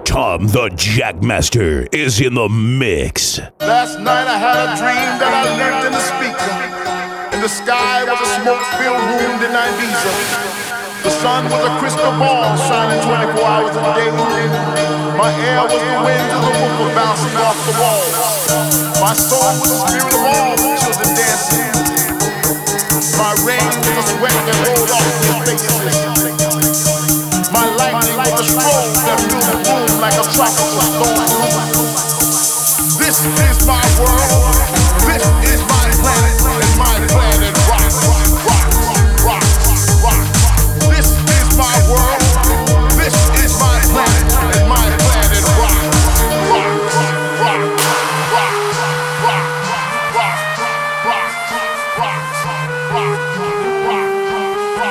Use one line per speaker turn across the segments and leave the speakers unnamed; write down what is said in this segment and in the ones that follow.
Tom the Jackmaster is in the mix.
Last night I had a dream that I learned in the speaker. In the sky was a smoke-filled room in Ibiza. The sun was a crystal ball shining 24 hours a day. My air was the winds of the roof bouncing off the walls. My soul was the spirit of all the children dancing. My rain was the sweat that rolled off their faces. My lightning was the strobe that filled the room like a tropical storm. This is my world. This is my planet. And my planet rock, rock, rock, rock. This is my world. This is my planet. And my planet rock, rock, rock, rock, rock, rock, rock, rock, rock,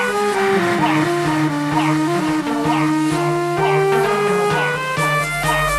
rock, rock, rock.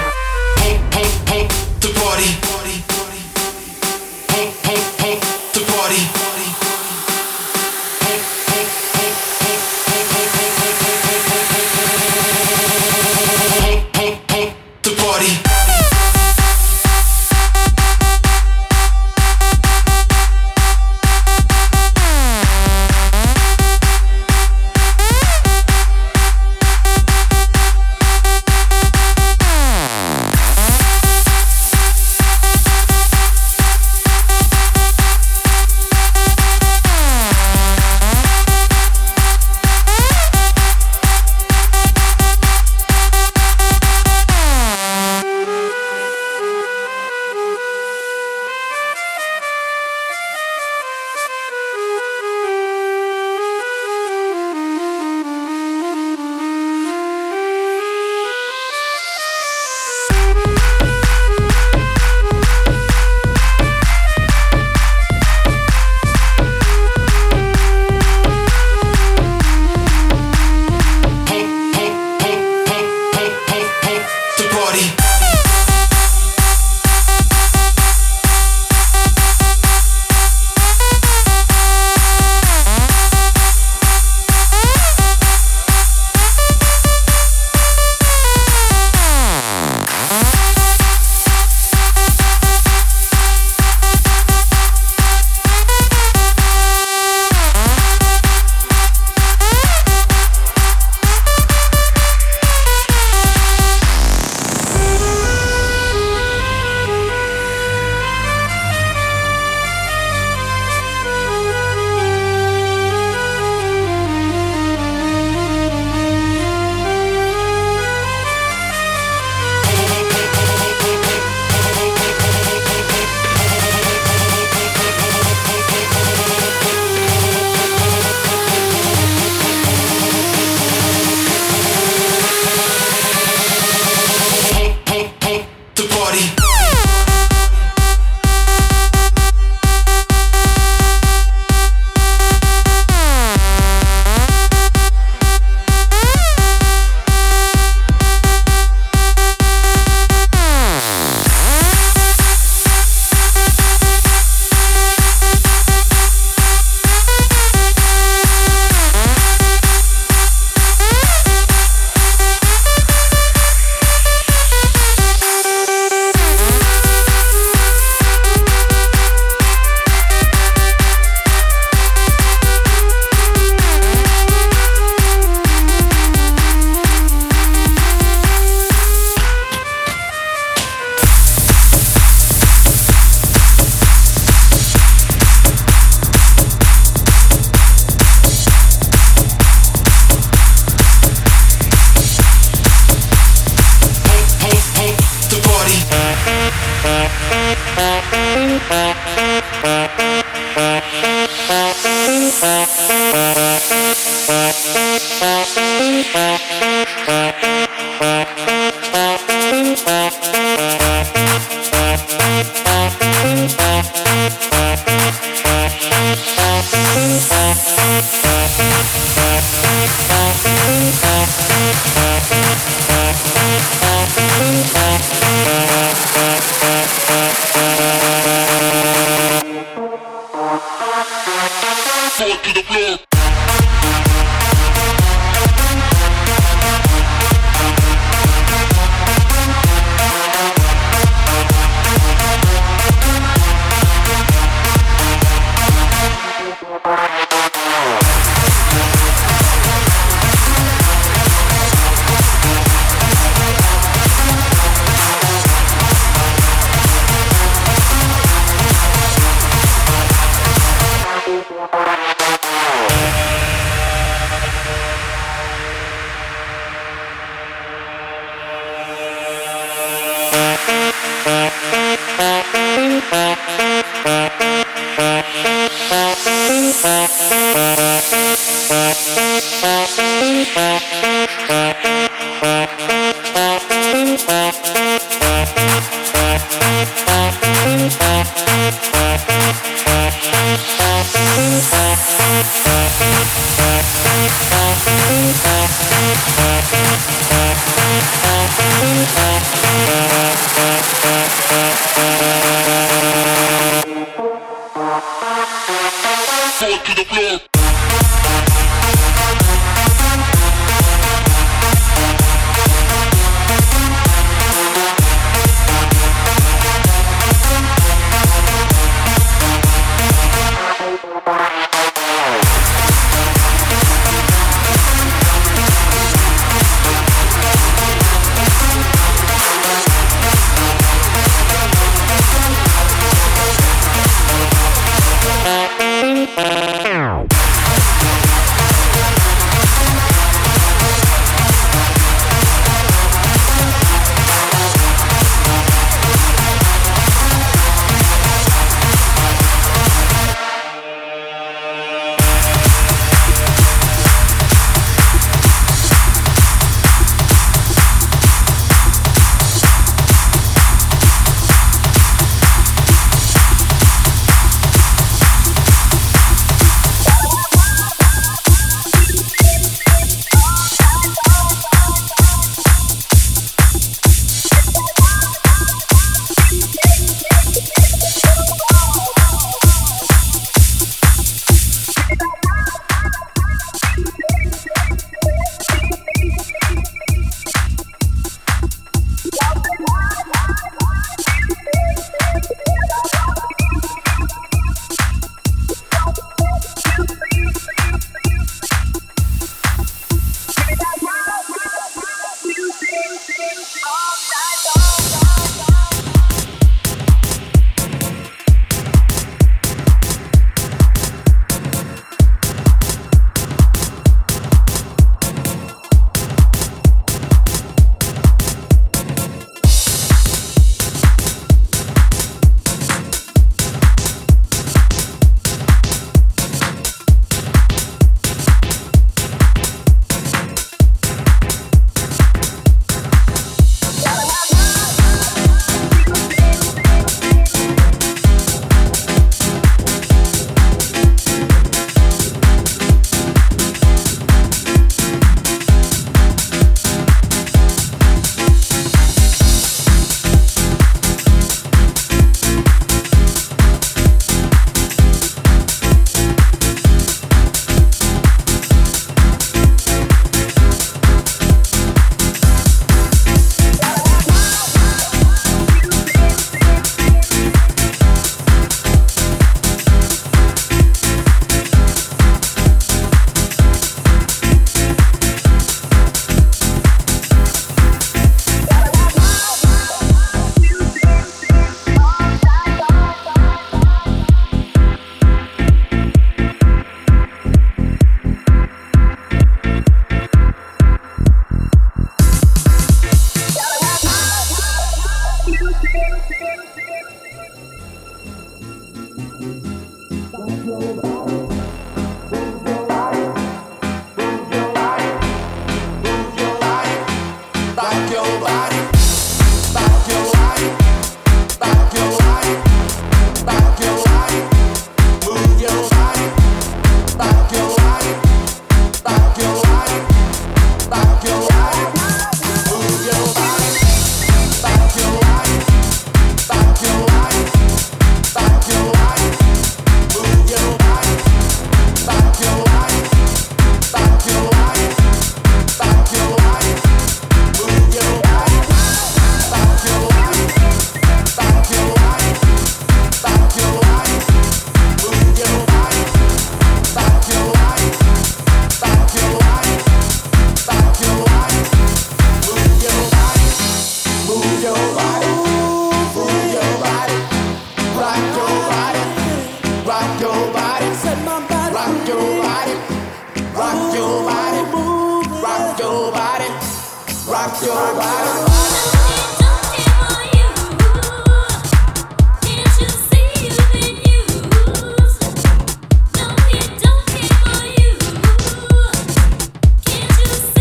Can't you see?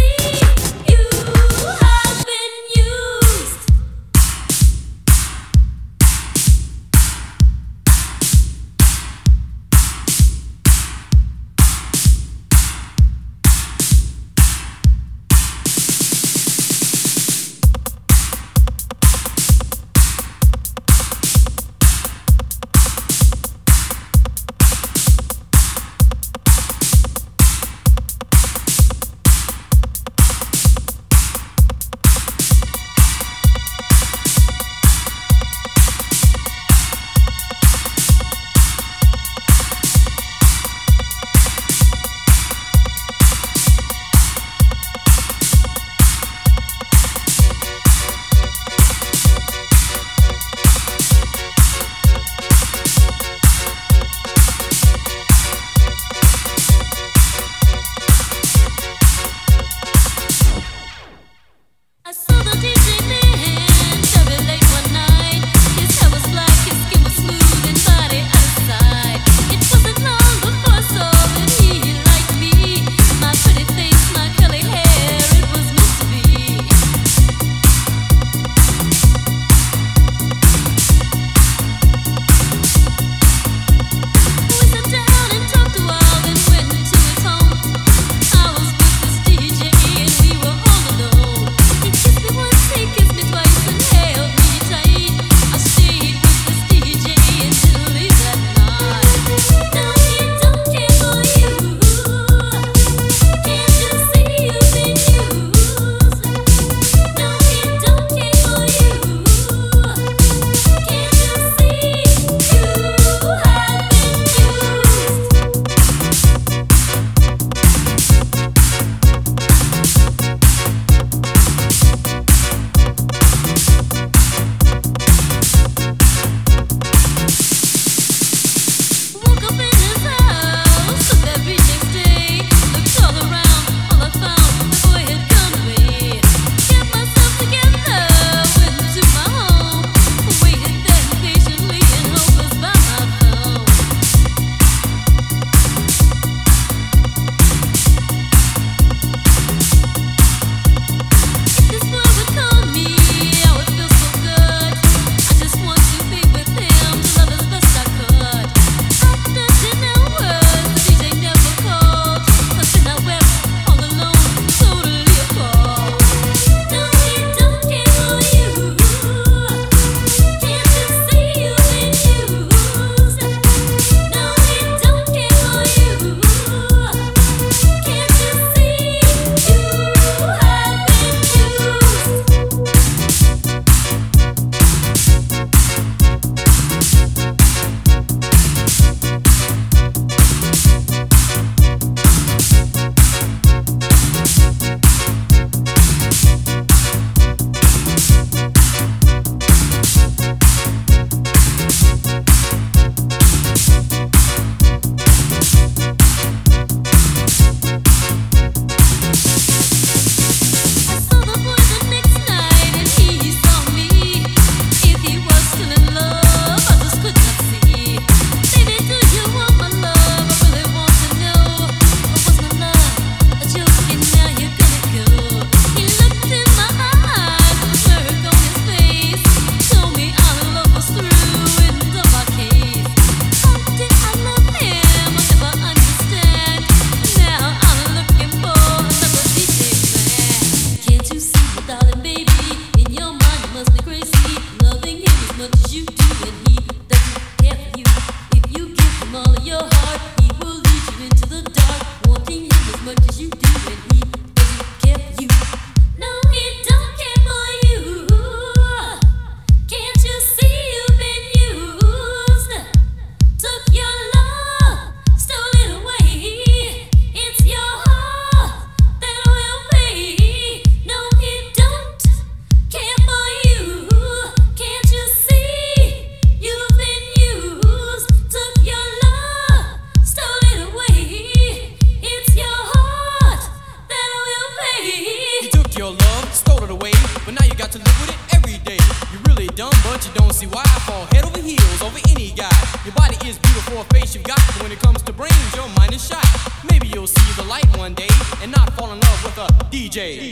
stole it away, but now you got to live with it every day. You're really dumb, but you don't see why. Fall head over heels over any guy. Your body is beautiful, a face you've got, but when it comes to brains, your mind is shot. Maybe you'll see the light one day and not fall in love with a DJ.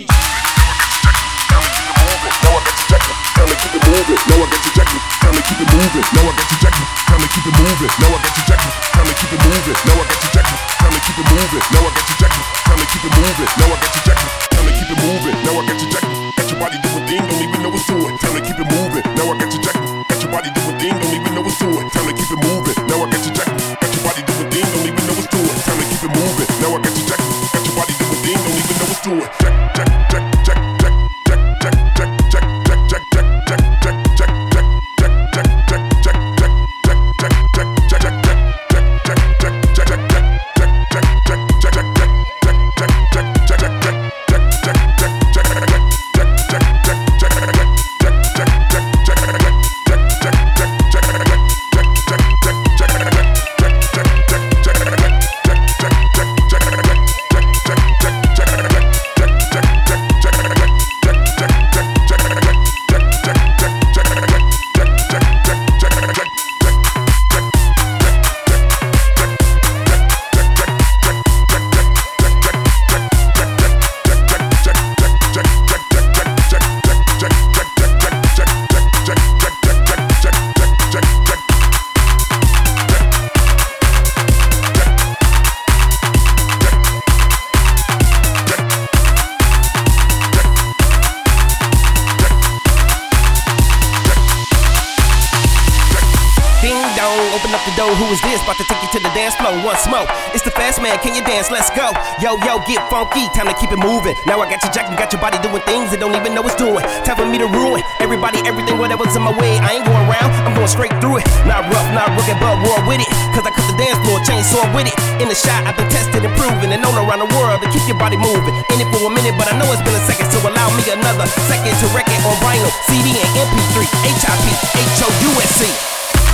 Now I got you jacking, time to keep it moving. Now I got you jacking, time to keep it moving. Now I got you jacking, time to keep it moving. Now I got you jacking, time to keep it moving. Now I got you jacking, time to keep it moving. Now I got you jacking, time to keep it moving. Now I got you jacking, time to keep it moving. Now I got you jacking, got your body doing thing, don't even know what's to it. Time to keep it moving. Now I got you jacking, got your body doing thing, don't even know what's to it. Time to keep it moving. Now I got you jacking, got your body doing thing, don't even know what's to it. Time to keep it moving. Now I got you jacking, got your body doing thing, don't even know what's to it. Jack, jack, jack, jack, jack, jack, jack, jack, jack, jack, jack, jack, jack,
Who is this? About to take you to the dance floor. One smoke. It's the fast man. Can you dance? Let's go. Yo, yo, get funky. Time to keep it moving. Now I got you jacking, got your body doing things that don't even know what's doing. Time for me to ruin everybody, everything, whatever's in my way. I ain't going around. I'm going straight through it. Not rough, not rugged, but raw with it. Cause I cut the dance floor, chainsaw with it. In the shot, I've been tested and proven and known around the world to keep your body moving. In it for a minute, but I know it's been a second, so allow me another second to wreck it on vinyl, CD and MP3, HIP, HOUSC.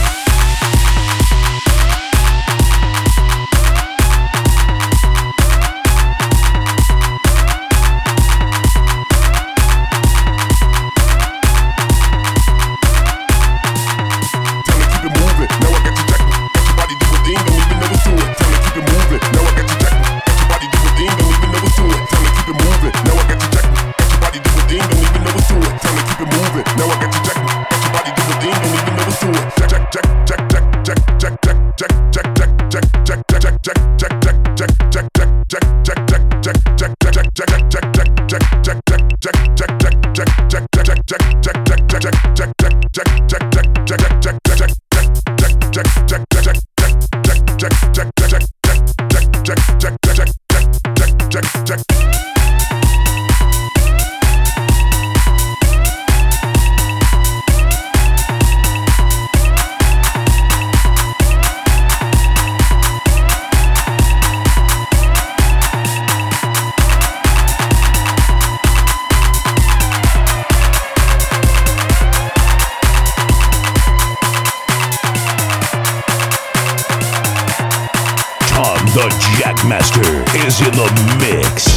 The Jackmaster is in the mix.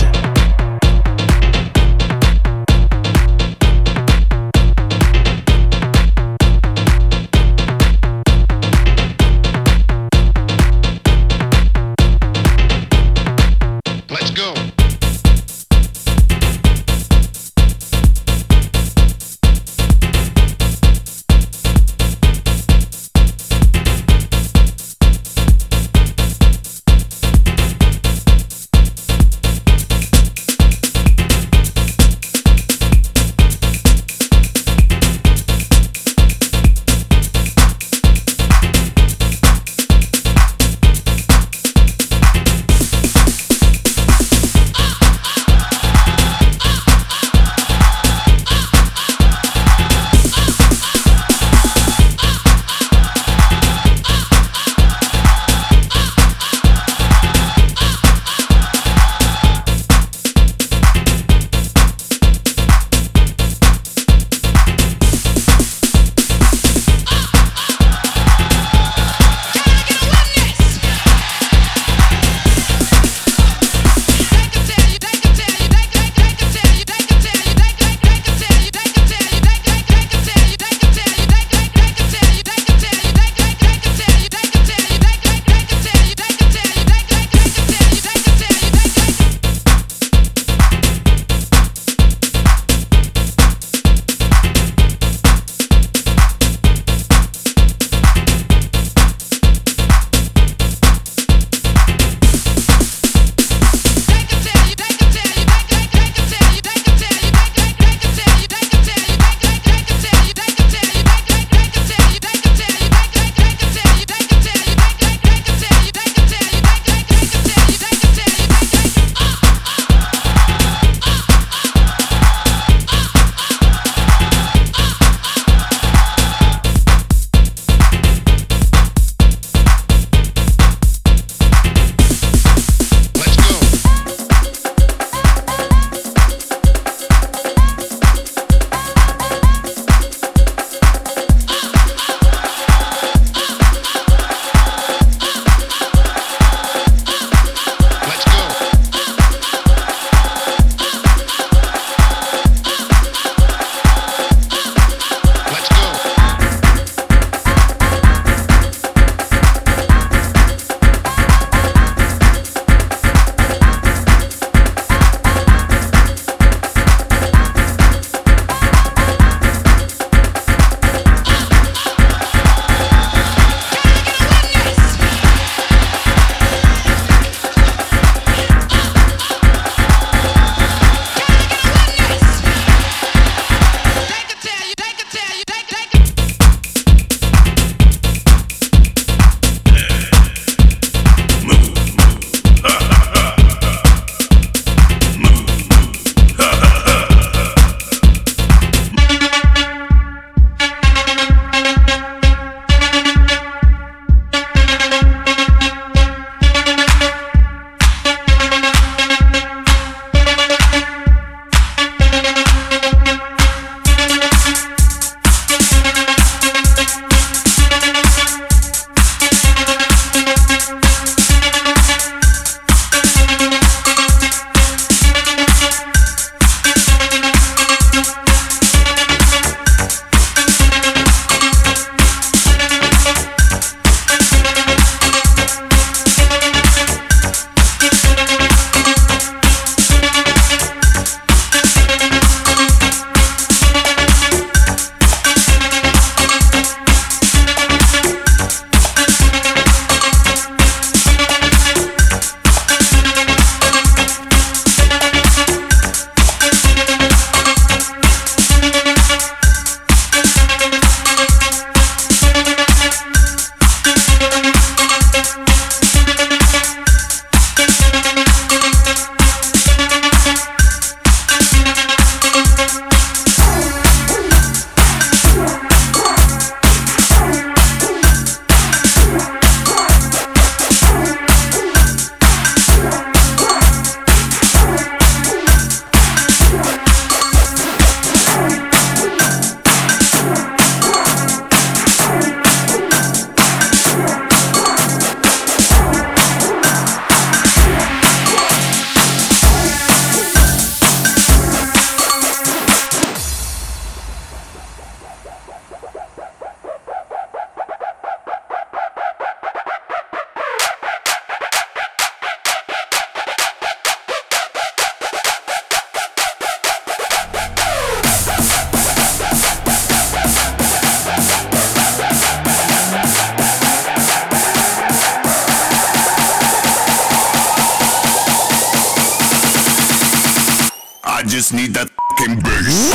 just need that fucking bass.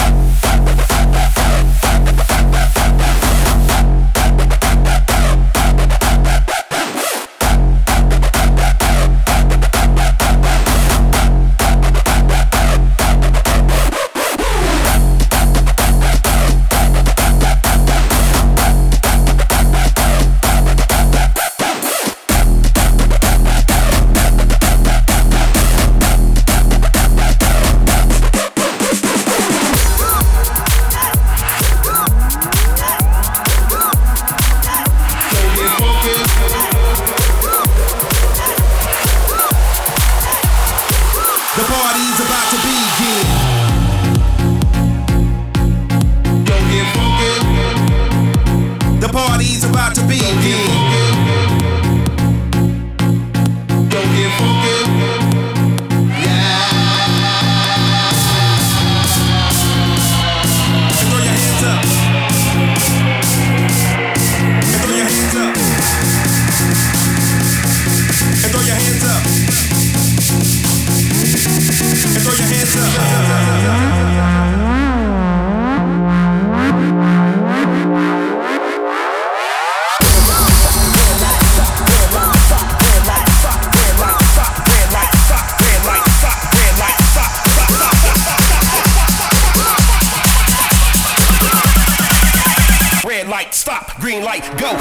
Green light, go!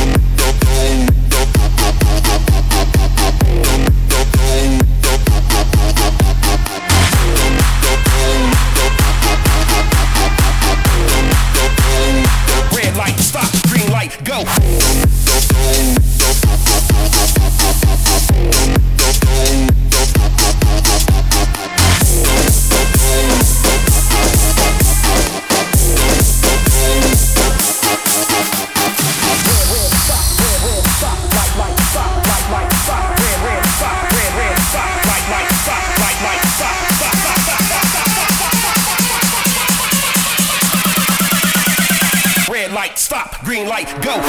Red light, stop, green light, go! Stop, green light, go!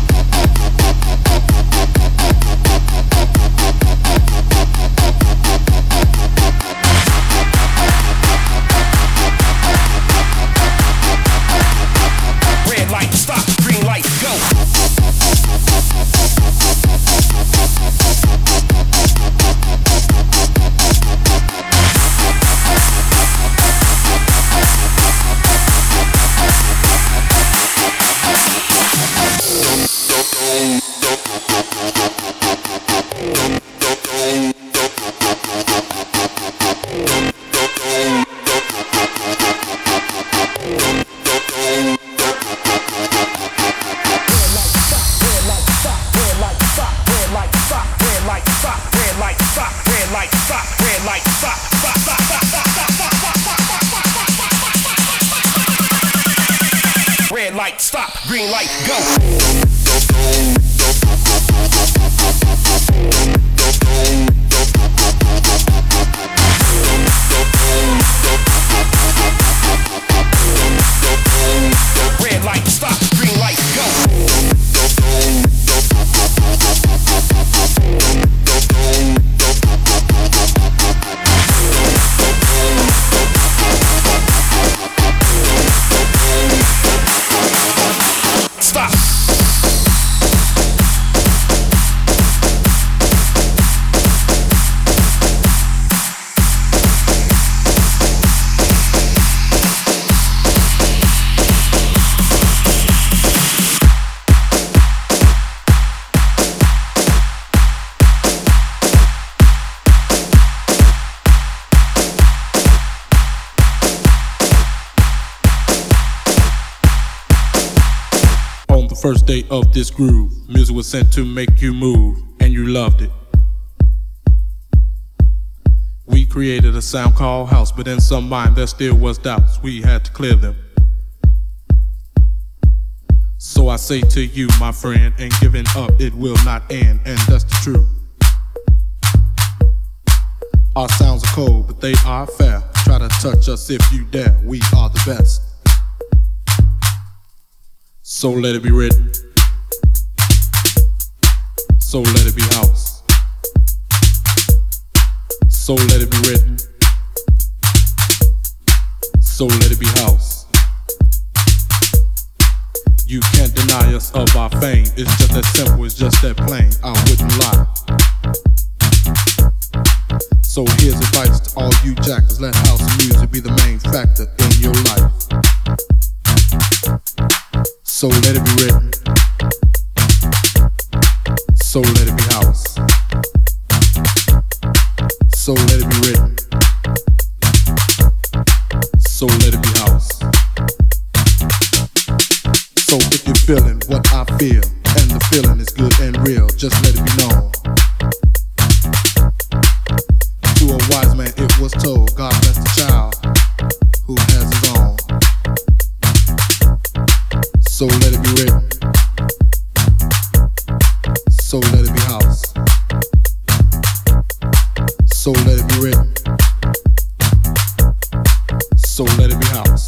Red light, stop, green light, go! Stop, green light, go! Red light, stop, green light, go! Stop!
First day of this groove, music was sent to make you move, and you loved it. We created a sound called house, but in some mind there still was doubts. We had to clear them. So I say to you, my friend, ain't giving up, it will not end, and that's the truth. Our sounds are cold, but they are fair. Try to touch us if you dare, we are the best. So let it be written. So let it be house. So let it be written. so let it be house. You can't deny us of our fame. It's just that simple, it's just that plain. I wouldn't lie. So here's advice to all you jackers. Let house music be the main factor in your life. So let it be written. So let it be house. So let it be written. So let it be house. So if you're feeling what I feel, and the feeling is good and real, just let it be known. To a wise man it was told, God bless the child who has his own. So let it be written. So let it be house. So let it be written. So let it be house.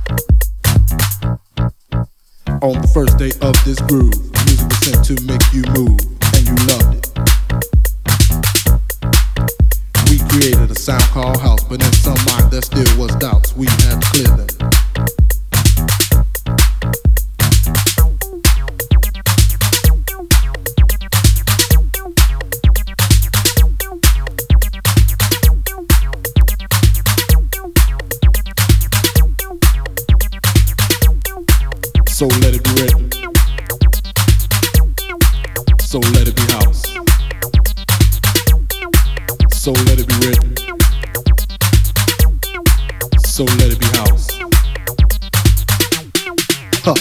On the first day of this groove, music was sent to make you move, and you loved it. We created a sound called house, but in some mind there still was doubts. We had to clear them. So let it be written. So let it be house. So let it be written. So let it be house. Huh.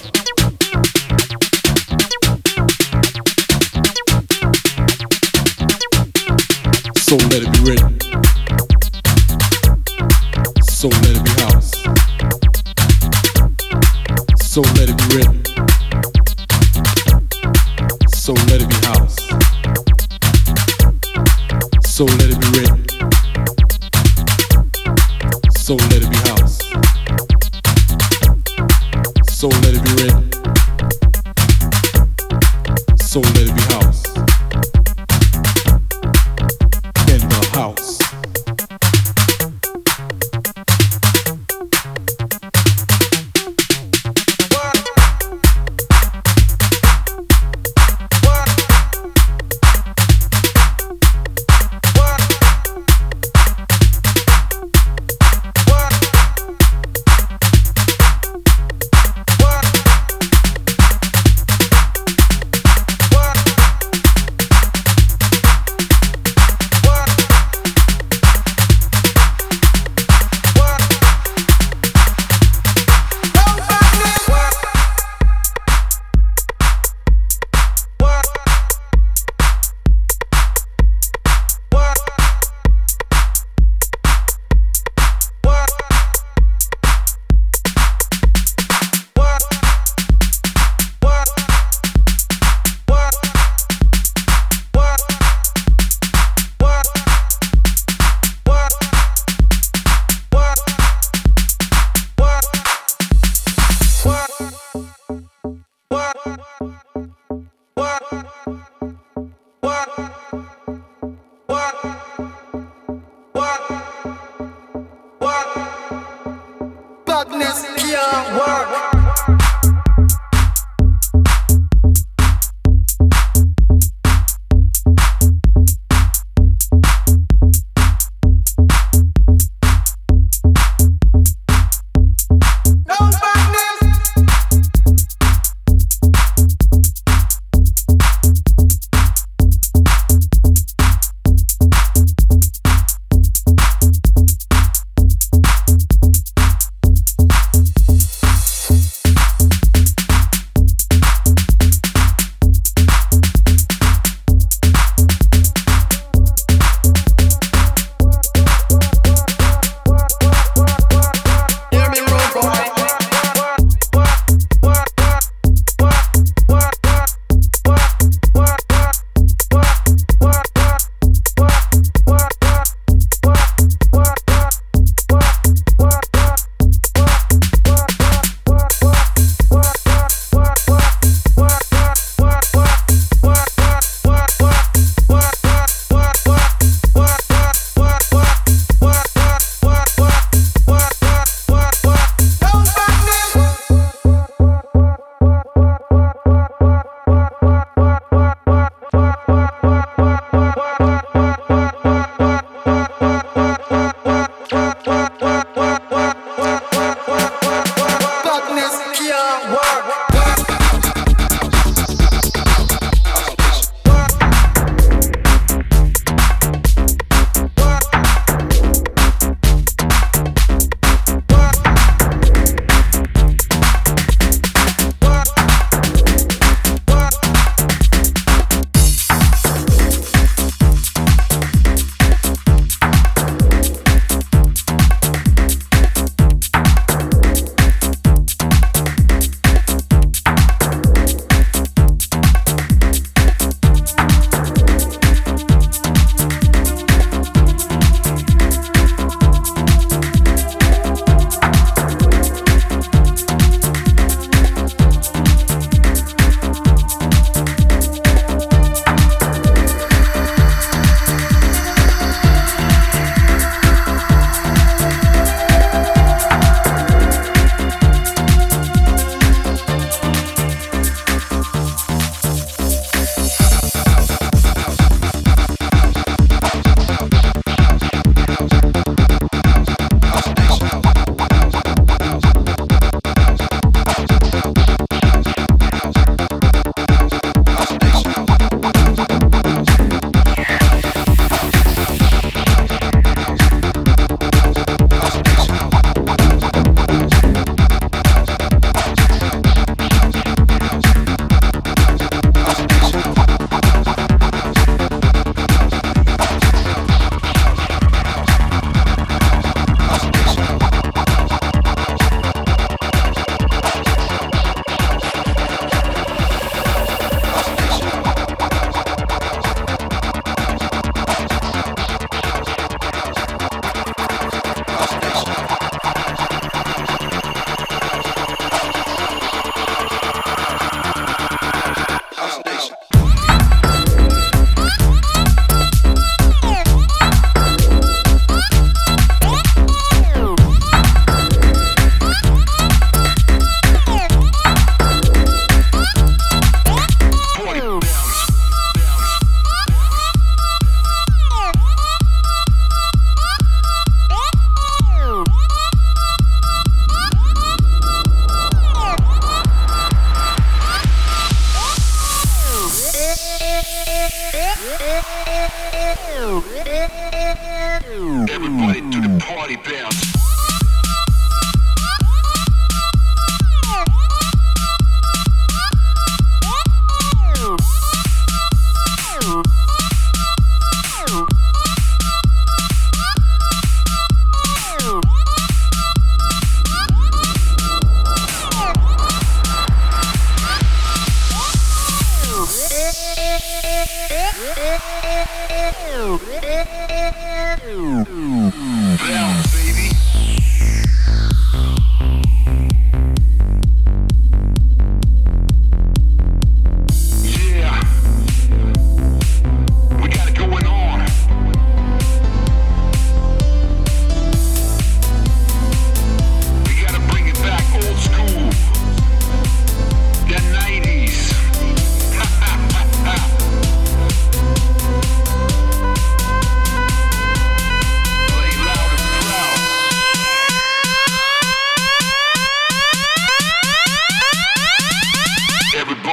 So let it be written. So let it be house. So let it be written. So let it be house. So let it be written. So let it be house. So let it be written. So let it be house. In the house.
Badness can't work.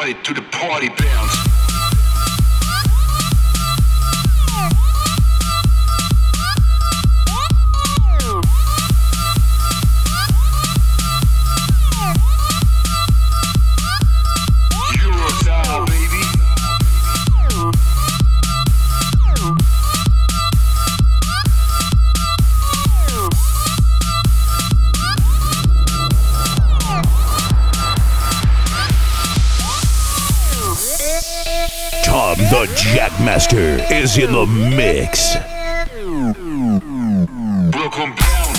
party to the party bounce.
Tom the Jackmaster is in the mix.
Welcome bounce.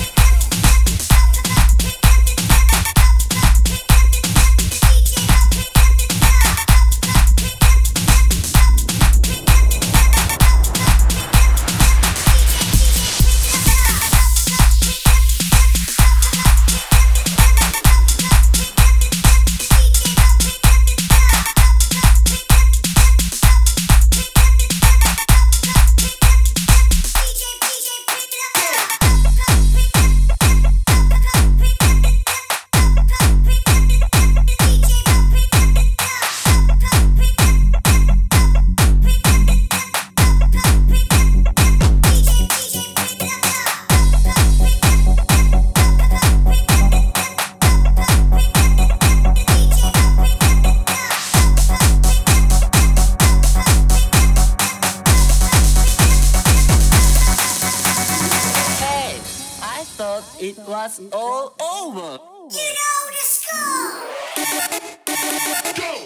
It was all over.
You know the score. Go.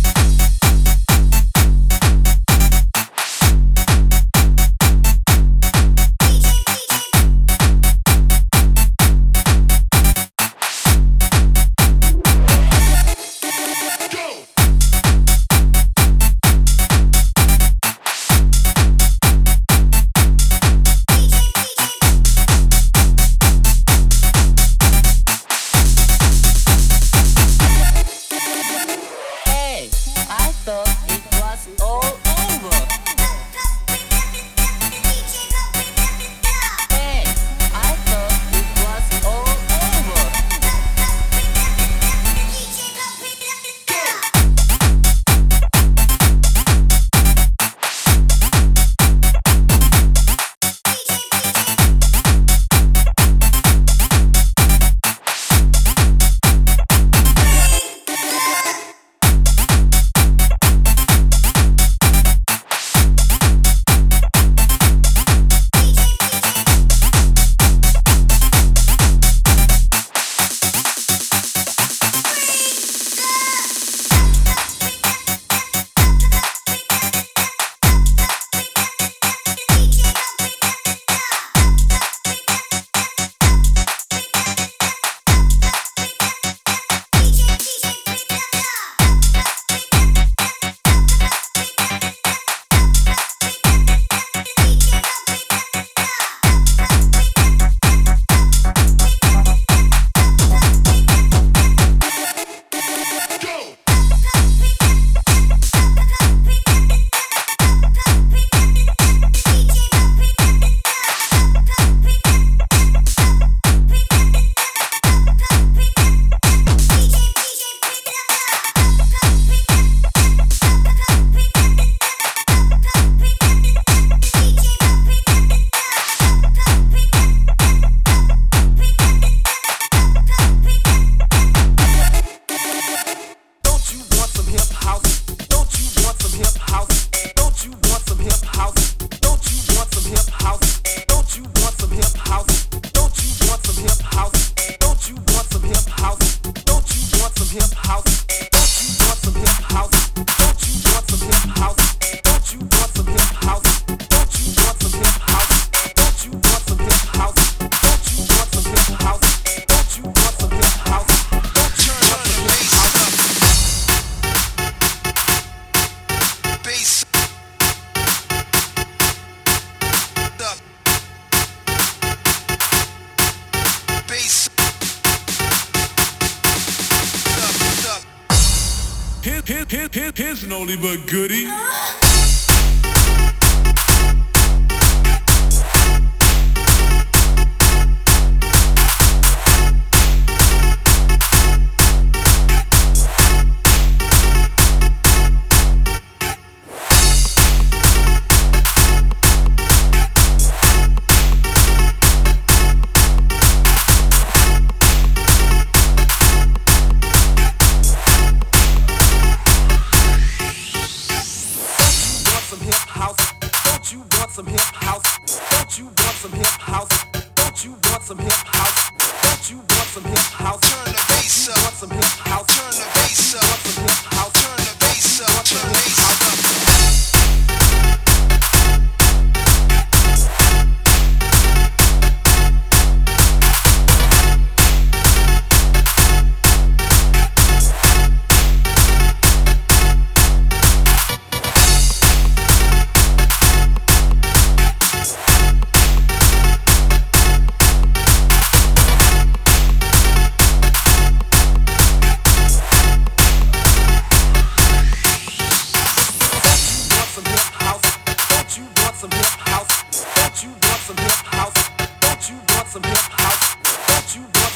Here's an oldie but goodie.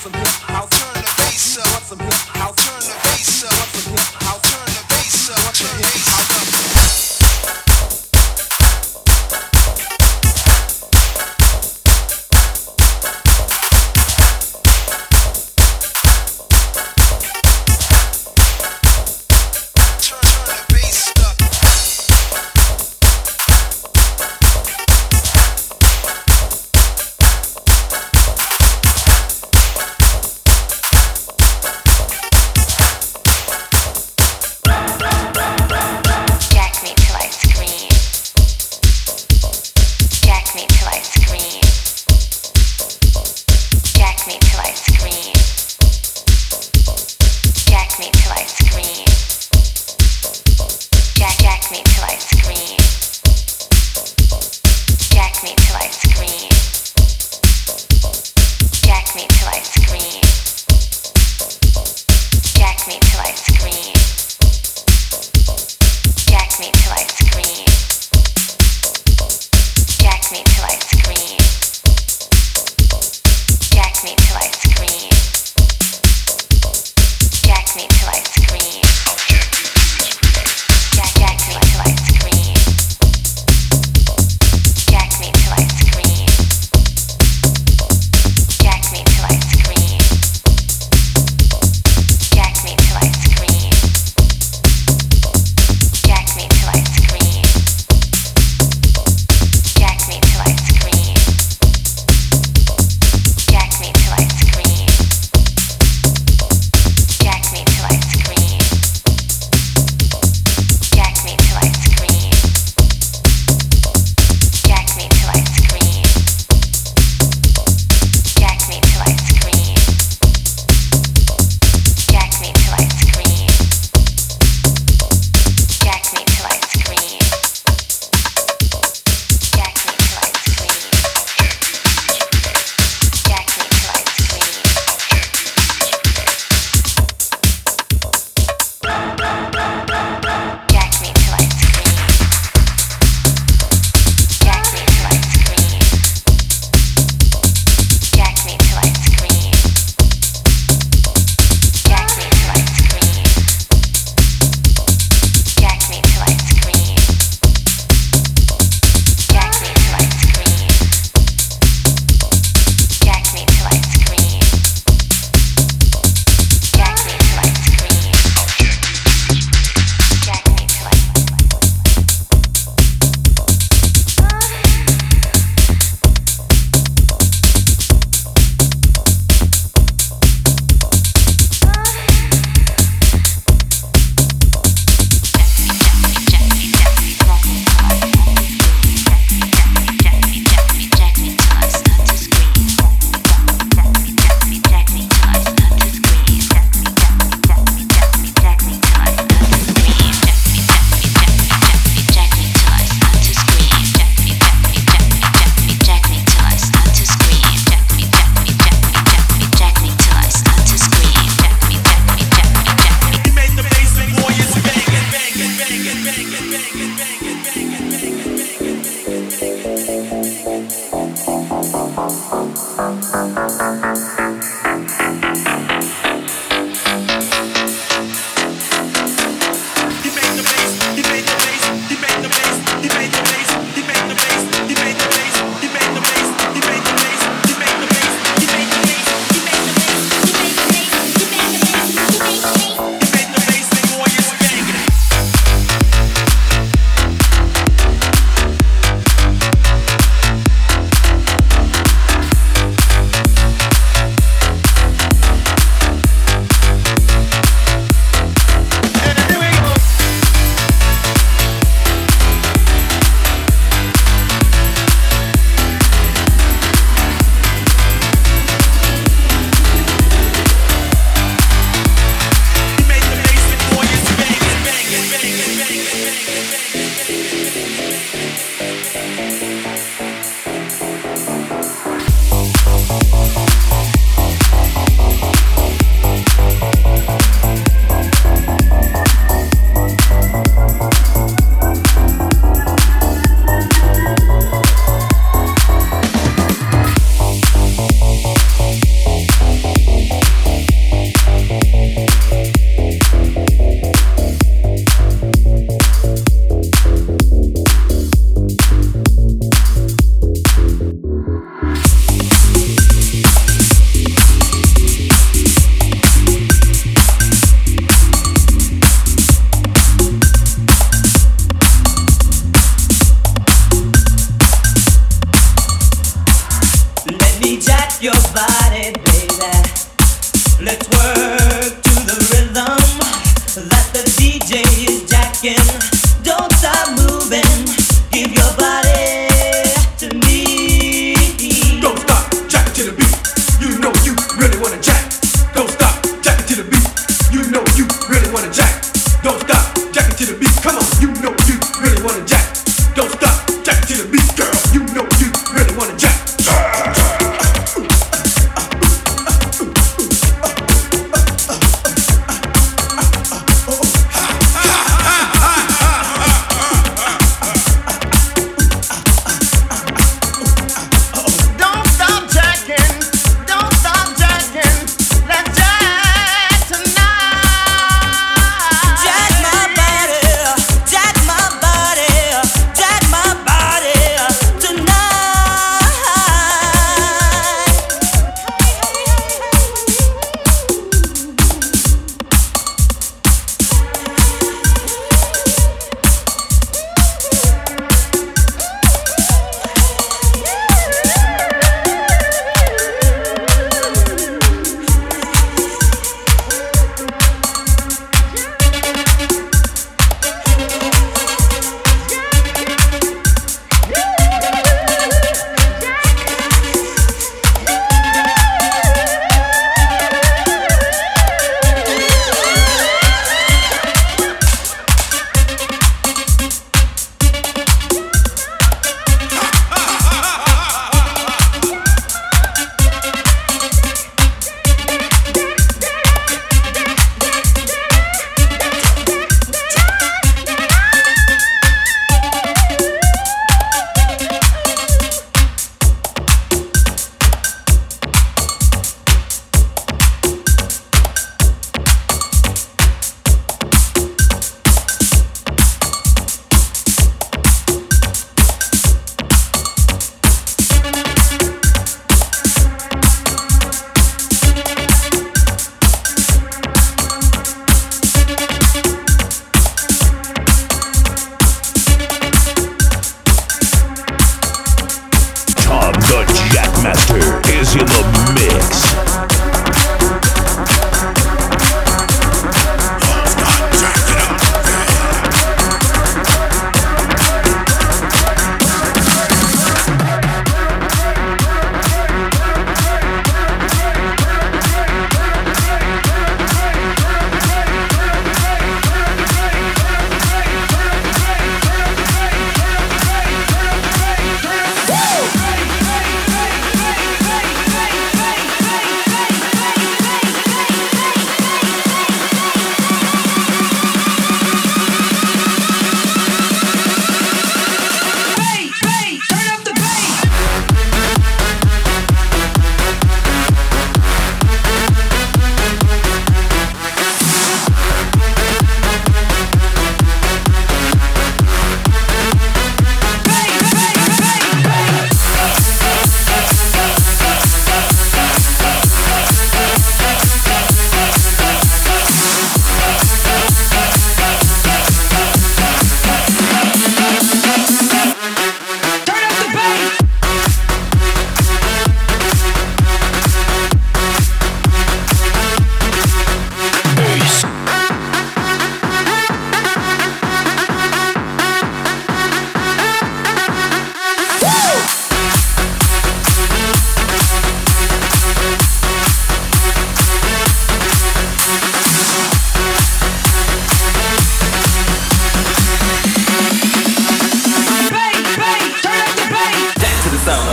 some hip house, turn the bass up. Want some hip house, turn the bass up. Want some hip house, turn the bass up. Want some hip house up.
Jack me till I scream.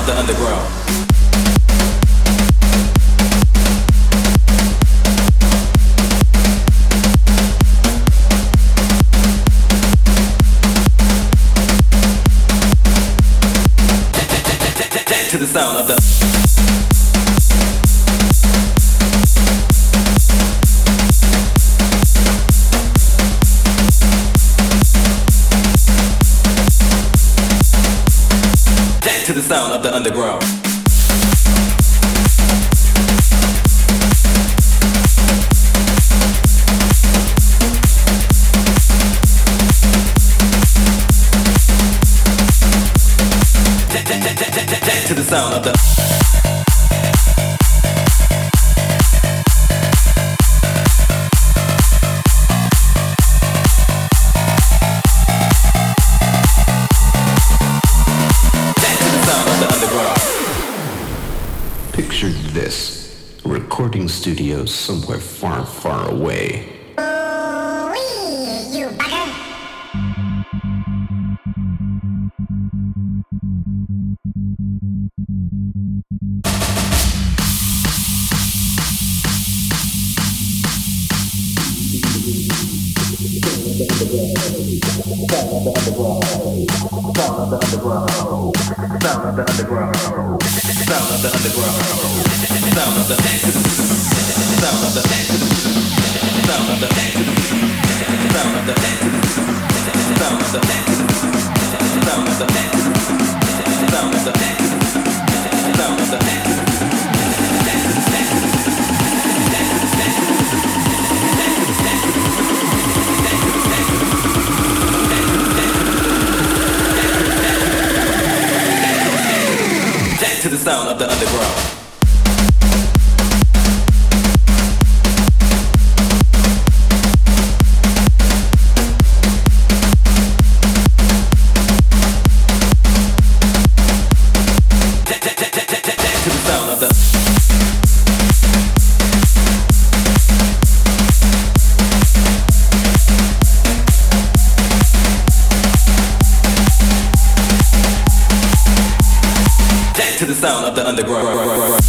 the underground. To the sound of the to the sound of the underground. To the sound of the
Picture this, a recording studio somewhere far, far away.
You bugger! To the sound of the underground. To the sound of the underground.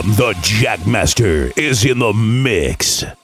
The Jackmaster is in the mix.